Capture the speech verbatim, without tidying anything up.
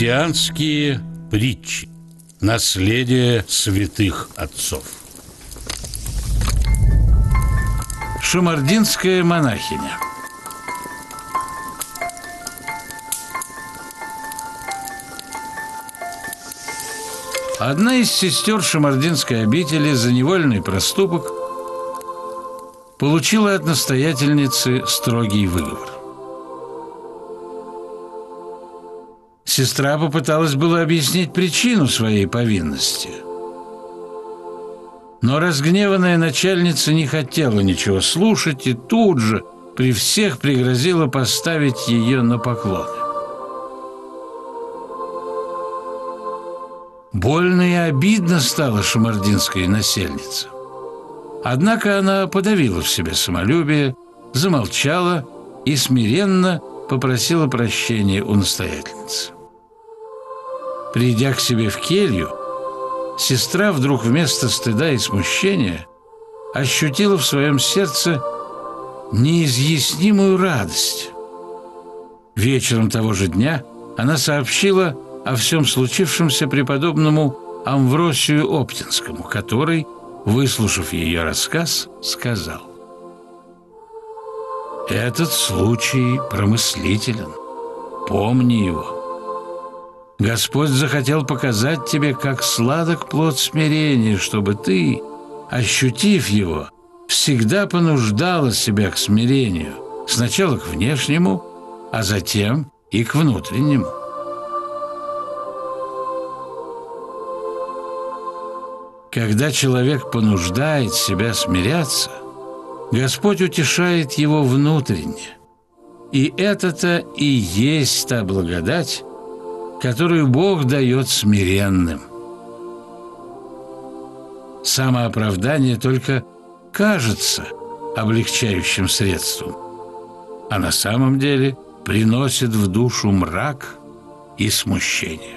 Христианские притчи. Наследие святых отцов. Шамардинская монахиня. Одна из сестер Шамардинской обители за невольный проступок получила от настоятельницы строгий выговор. Сестра попыталась было объяснить причину своей повинности, но разгневанная начальница не хотела ничего слушать и тут же при всех пригрозила поставить ее на поклоны. Больно и обидно стало шамардинской насельнице. Однако она подавила в себе самолюбие, замолчала и смиренно попросила прощения у настоятельницы. Придя к себе в келью, сестра вдруг вместо стыда и смущения ощутила в своем сердце неизъяснимую радость. Вечером того же дня она сообщила о всем случившемся преподобному Амвросию Оптинскому, который, выслушав ее рассказ, сказал: «Этот случай промыслителен, помни его. Господь захотел показать тебе, как сладок плод смирения, чтобы ты, ощутив его, всегда понуждала себя к смирению, сначала к внешнему, а затем и к внутреннему». Когда человек понуждает себя смиряться, Господь утешает его внутренне. И это-то и есть та благодать, которую Бог дает смиренным. Самооправдание только кажется облегчающим средством, а на самом деле приносит в душу мрак и смущение.